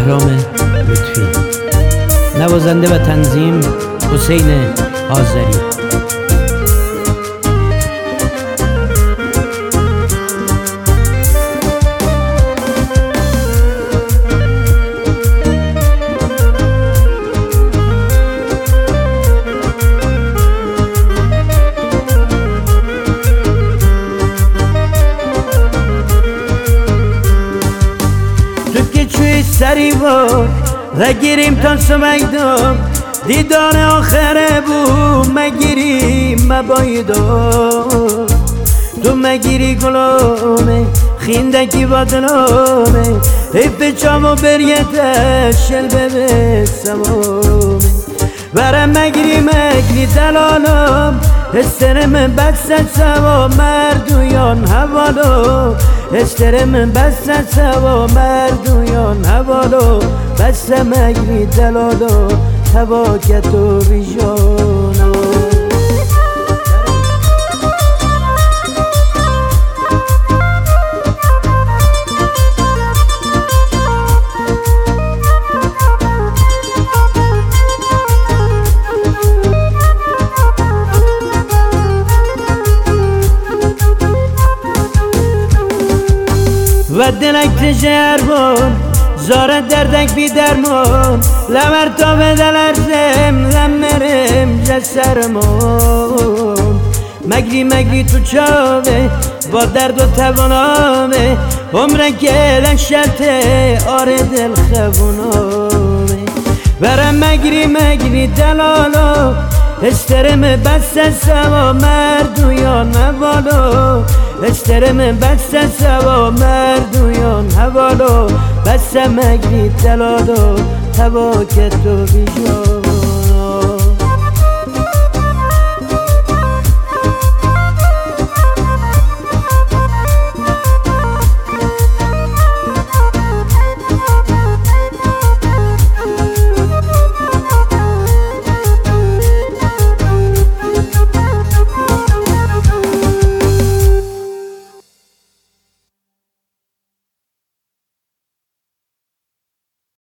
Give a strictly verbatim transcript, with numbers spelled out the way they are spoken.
بهرام لطفی، نوازنده و تنظیم حسین آذری. سری بود رگیریم تا سمیدم دیدان آخره بود مگیریم مبایدم تو مگیری گلومه خیندکی با دلومه ایپ چامو بریته شلبه به سمومه برم مگیری مگری دلالم استرم بست سوا مردویان حوالو استرم بست سوا مردویان حوالو بست مگری دلالو تواکت و بیجانو و دلک تجر بون زارت دردک بی درمون لمر تا به دلرزم لمرم جسرمون مگری مگری تو چاوه با درد و توانامه عمره که لشته آره دل خوونامه برم مگری مگری دلالو استرم بست سوا مردویان حوالو استرم بست سوا مردویان حوالو بست مگری دلالو تواکت و بیجان